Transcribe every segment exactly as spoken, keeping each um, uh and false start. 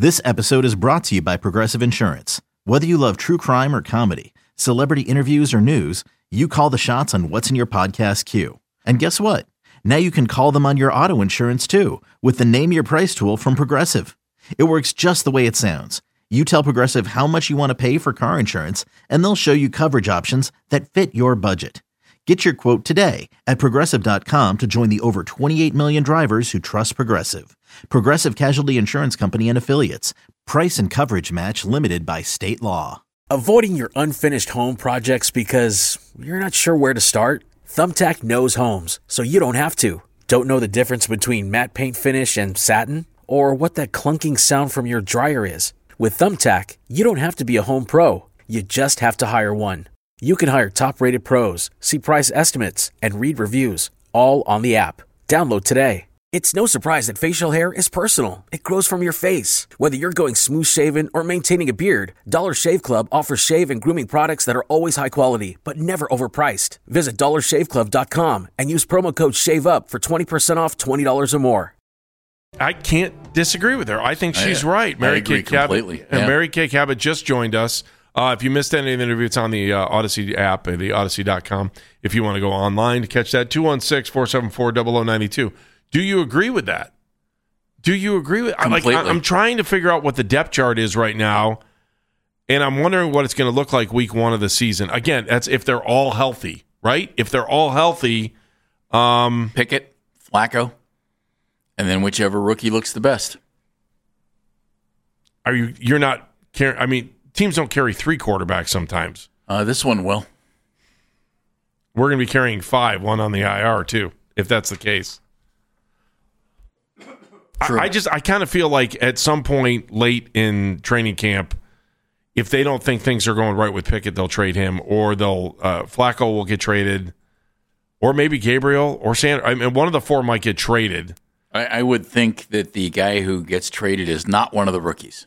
This episode is brought to you by Progressive Insurance. Whether you love true crime or comedy, celebrity interviews or news, you call the shots on what's in your podcast queue. And guess what? Now you can call them on your auto insurance too with the Name Your Price tool from Progressive. It works just the way it sounds. You tell Progressive how much you want to pay for car insurance, and they'll show you coverage options that fit your budget. Get your quote today at Progressive dot com to join the over twenty-eight million drivers who trust Progressive. Progressive Casualty Insurance Company and Affiliates. Price and coverage match limited by state law. Avoiding your unfinished home projects because you're not sure where to start? Thumbtack knows homes, so you don't have to. Don't know the difference between matte paint finish and satin? Or what that clunking sound from your dryer is? With Thumbtack, you don't have to be a home pro. You just have to hire one. You can hire top-rated pros, see price estimates, and read reviews, all on the app. Download today. It's no surprise that facial hair is personal. It grows from your face. Whether you're going smooth-shaven or maintaining a beard, Dollar Shave Club offers shave and grooming products that are always high quality, but never overpriced. Visit dollar shave club dot com and use promo code SHAVEUP for twenty percent off twenty dollars or more. I can't disagree with her. I think she's I, right. Mary I agree Kay completely. Cabot, yeah. And Mary Kay Cabot just joined us. Uh, if you missed any of the interview, it's on the uh, Odyssey app, uh, the odyssey dot com. If you want to go online to catch that, two one six, four seven four, zero zero nine two. Do you agree with that? Do you agree with Completely. Like, I'm trying to figure out what the depth chart is right now, and I'm wondering what it's going to look like week one of the season. Again, that's if they're all healthy, right? If they're all healthy. Um, Pickett, Flacco, and then whichever rookie looks the best. Are you, you're not carrying, I mean, teams don't carry three quarterbacks sometimes. Uh, this one will. We're going to be carrying five, one on the I R too, if that's the case. True. I, I just, I kind of feel like at some point late in training camp, if they don't think things are going right with Pickett, they'll trade him, or they'll, uh, Flacco will get traded, or maybe Gabriel or Sanders. I mean, one of the four might get traded. I, I would think that the guy who gets traded is not one of the rookies.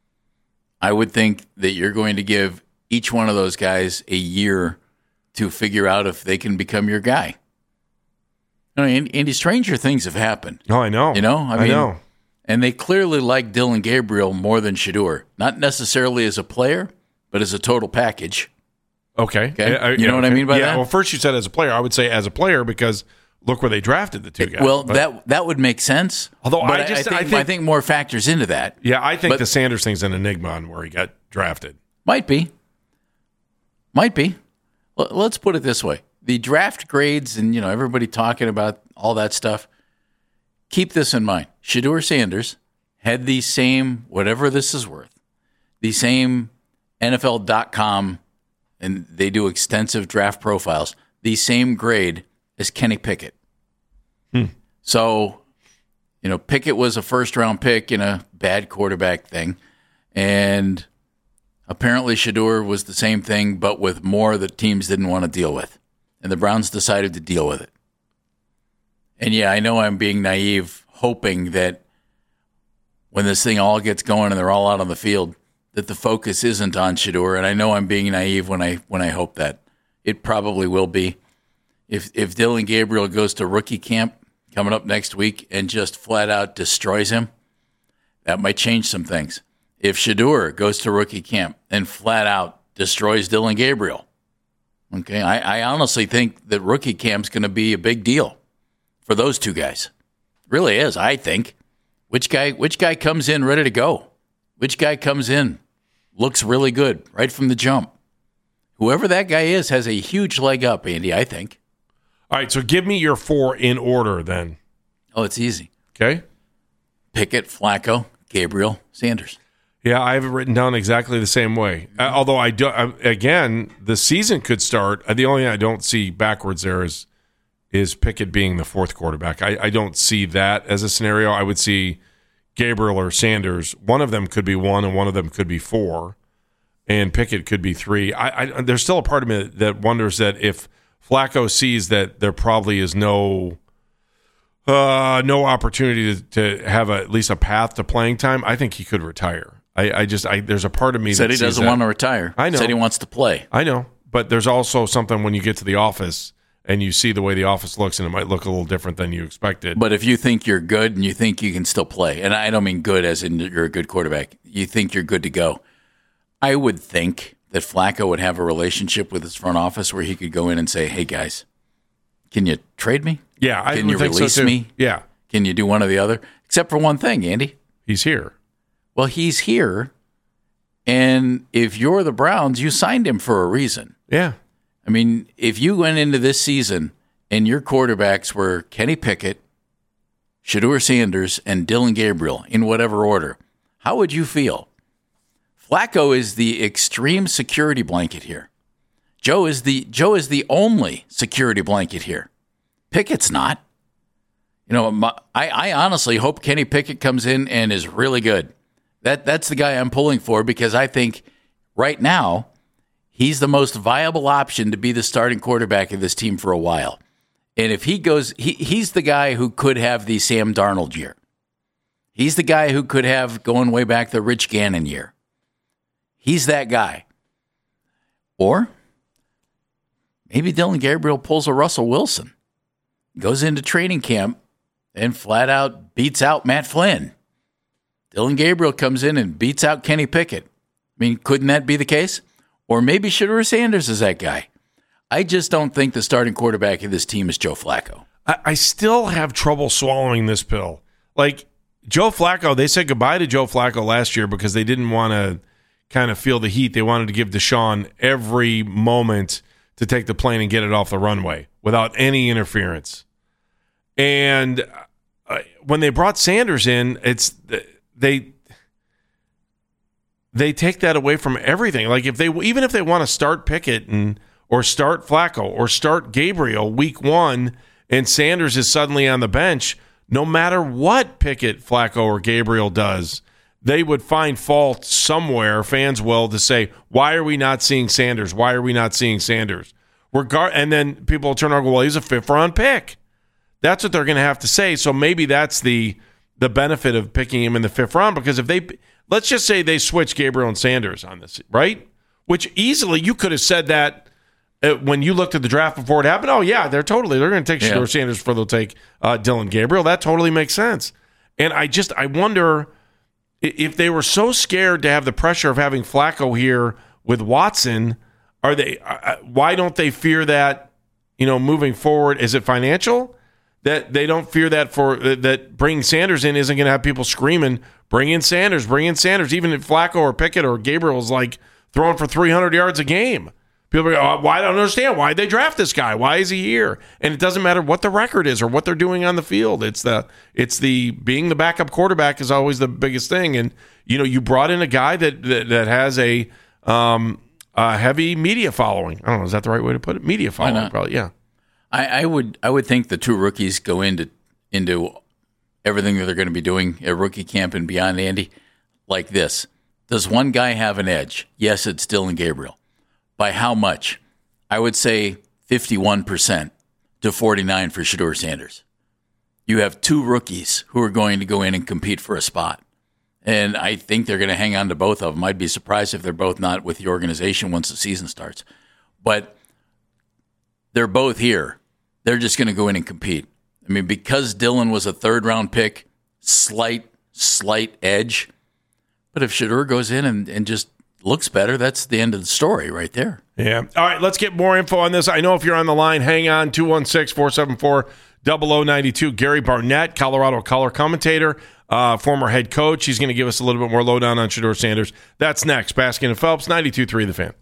I would think that you're going to give each one of those guys a year to figure out if they can become your guy. You know, and, and stranger things have happened. Oh, I know. You know, I, I mean, know. And they clearly like Dylan Gabriel more than Shedeur. Not necessarily as a player, but as a total package. Okay. Okay. I, I, you yeah, know what okay. I mean by yeah, that? Well, first you said as a player. I would say as a player because look where they drafted the two guys. Well, but, that that would make sense. Although but I just- I think, I think- I think more factors into that. yeah, I think but- the Sanders thing's an enigma on where he got drafted. Might be. Might be. L- Let's put it this way. The draft grades and, you know, everybody talking about all that stuff, keep this in mind. Shedeur Sanders had the same, whatever this is worth, the same N F L dot com, and they do extensive draft profiles, the same grade as Kenny Pickett. Hmm. So, you know, Pickett was a first-round pick in a bad quarterback thing, and apparently Shedeur was the same thing, but with more that teams didn't want to deal with. And the Browns decided to deal with it. And yeah, I know I'm being naive, hoping that when this thing all gets going and they're all out on the field, that the focus isn't on Shedeur. And I know I'm being naive when I when I hope that. It probably will be. If if Dylan Gabriel goes to rookie camp coming up next week and just flat out destroys him, that might change some things. If Shedeur goes to rookie camp and flat out destroys Dylan Gabriel, okay, I, I honestly think that rookie camp's going to be a big deal for those two guys. It really is, I think. Which guy which guy comes in ready to go? Which guy comes in, looks really good right from the jump? Whoever that guy is has a huge leg up, Andy, I think. All right, so give me your four in order then. Oh, it's easy. Okay? Pickett, Flacco, Gabriel, Sanders. Yeah, I have it written down exactly the same way. Uh, although, I do, uh, again, the season could start. Uh, the only thing I don't see backwards there is is Pickett being the fourth quarterback. I, I don't see that as a scenario. I would see Gabriel or Sanders. One of them could be one and one of them could be four, and Pickett could be three. I, I There's still a part of me that wonders that if Flacco sees that there probably is no uh, no opportunity to, to have a, at least a path to playing time, I think he could retire. I, I just I, there's a part of me said that he sees doesn't that. want to retire. I know. Said he wants to play. I know, but there's also something when you get to the office and you see the way the office looks, and it might look a little different than you expected. But if you think you're good and you think you can still play, and I don't mean good as in you're a good quarterback, you think you're good to go, I would think that Flacco would have a relationship with his front office where he could go in and say, hey, guys, can you trade me? Yeah, I Can would you think release so too. me? Yeah. Can you do one or the other? Except for one thing, Andy. He's here. Well, he's here, and if you're the Browns, you signed him for a reason. Yeah. I mean, if you went into this season and your quarterbacks were Kenny Pickett, Shedeur Sanders, and Dillon Gabriel in whatever order, how would you feel? Flacco is the extreme security blanket here. Joe is the Joe is the only security blanket here. Pickett's not. You know, my, I, I honestly hope Kenny Pickett comes in and is really good. That that's the guy I'm pulling for because I think right now he's the most viable option to be the starting quarterback of this team for a while. And if he goes, he, he's the guy who could have the Sam Darnold year. He's the guy who could have, going way back, the Rich Gannon year. He's that guy. Or maybe Dillon Gabriel pulls a Russell Wilson, goes into training camp, and flat out beats out Matt Flynn. Dillon Gabriel comes in and beats out Kenny Pickett. I mean, couldn't that be the case? Or maybe Shedeur Sanders is that guy. I just don't think the starting quarterback of this team is Joe Flacco. I, I still have trouble swallowing this pill. Like, Joe Flacco, they said goodbye to Joe Flacco last year because they didn't want to kind of feel the heat. They wanted to give Deshaun every moment to take the plane and get it off the runway without any interference. And uh, when they brought Sanders in, it's they they take that away from everything. Like if they even if they want to start Pickett and or start Flacco or start Gabriel week one, and Sanders is suddenly on the bench, no matter what Pickett, Flacco, or Gabriel does, they would find fault somewhere. Fans will to say, why are we not seeing Sanders? Why are we not seeing Sanders? Regard and then people will turn around and go, well, he's a fifth round pick. That's what they're going to have to say. So maybe that's the the benefit of picking him in the fifth round, because if they, let's just say they switch Gabriel and Sanders on this, right? Which easily you could have said that uh, when you looked at the draft before it happened. Oh yeah, they're totally, they're going to take yeah. Shedeur Sanders before they'll take uh, Dillon Gabriel. That totally makes sense. And I just, I wonder if they were so scared to have the pressure of having Flacco here with Watson, are they, uh, why don't they fear that, you know, moving forward? Is it financial? That they don't fear that for that bringing Sanders in isn't going to have people screaming, bring in Sanders, bring in Sanders. Even if Flacco or Pickett or Gabriel is like throwing for three hundred yards a game. People go, oh, why I don't understand. Why did they draft this guy? Why is he here? And it doesn't matter what the record is or what they're doing on the field. It's the it's the being the backup quarterback is always the biggest thing. And, you know, you brought in a guy that that, that has a, um, a heavy media following. I don't know. Is that the right way to put it? Media following, probably. Yeah. I, I would I would think the two rookies go into into everything that they're going to be doing at rookie camp and beyond, Andy, like this. Does one guy have an edge? Yes, it's Dillon Gabriel. By how much? I would say fifty-one percent to forty-nine for Shedeur Sanders. You have two rookies who are going to go in and compete for a spot. And I think they're going to hang on to both of them. I'd be surprised if they're both not with the organization once the season starts. But they're both here. They're just going to go in and compete. I mean, because Dillon was a third-round pick, slight, slight edge. But if Shedeur goes in and, and just looks better, that's the end of the story right there. Yeah. All right, let's get more info on this. I know if you're on the line, hang on, two one six, four seven four, zero zero nine two. Gary Barnett, Colorado color commentator, uh, former head coach. He's going to give us a little bit more lowdown on Shedeur Sanders. That's next. Baskin and Phelps, ninety-two point three The Fan.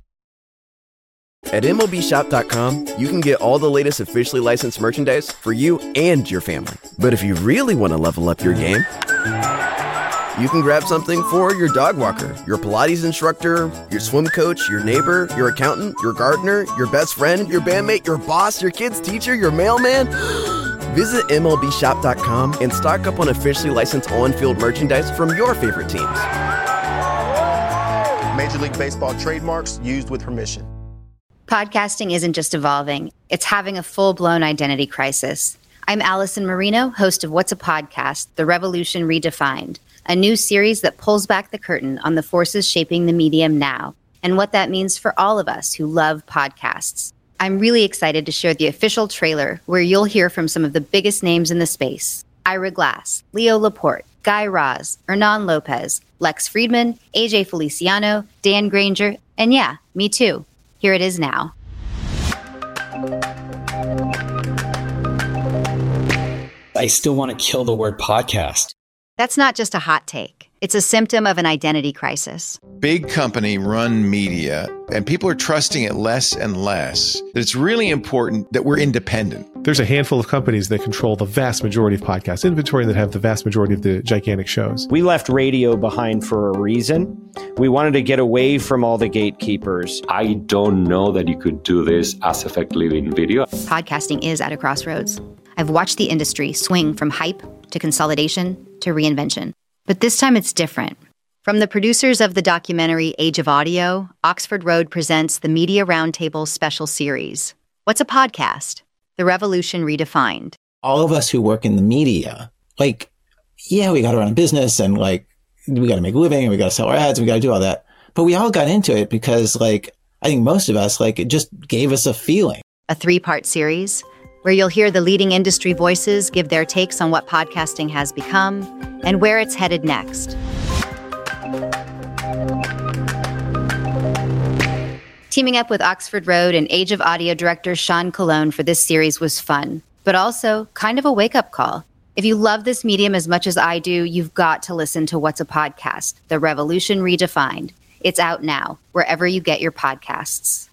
At M L B Shop dot com, you can get all the latest officially licensed merchandise for you and your family. But if you really want to level up your game, you can grab something for your dog walker, your Pilates instructor, your swim coach, your neighbor, your accountant, your gardener, your best friend, your bandmate, your boss, your kid's teacher, your mailman. Visit M L B Shop dot com and stock up on officially licensed on-field merchandise from your favorite teams. Major League Baseball trademarks used with permission. Podcasting isn't just evolving, it's having a full-blown identity crisis. I'm Allison Marino, host of What's a Podcast? The Revolution Redefined, a new series that pulls back the curtain on the forces shaping the medium now and what that means for all of us who love podcasts. I'm really excited to share the official trailer where you'll hear from some of the biggest names in the space. Ira Glass, Leo Laporte, Guy Raz, Hernan Lopez, Lex Friedman, A J Feliciano, Dan Granger, and yeah, me too. Here it is now. I still want to kill the word podcast. That's not just a hot take. It's a symptom of an identity crisis. Big company run media, and people are trusting it less and less. It's really important that we're independent. There's a handful of companies that control the vast majority of podcast inventory that have the vast majority of the gigantic shows. We left radio behind for a reason. We wanted to get away from all the gatekeepers. I don't know that you could do this as effectively in video. Podcasting is at a crossroads. I've watched the industry swing from hype to consolidation to reinvention. But this time it's different. From the producers of the documentary Age of Audio, Oxford Road presents the Media Roundtable special series. What's a podcast? The Revolution Redefined. All of us who work in the media, like, yeah, we got to run a business and like, we got to make a living and we got to sell our ads and we got to do all that. But we all got into it because like, I think most of us, like, it just gave us a feeling. A three-part series where you'll hear the leading industry voices give their takes on what podcasting has become and where it's headed next. Teaming up with Oxford Road and Age of Audio director Sean Colon for this series was fun, but also kind of a wake-up call. If you love this medium as much as I do, you've got to listen to What's a Podcast? The Revolution Redefined. It's out now, wherever you get your podcasts.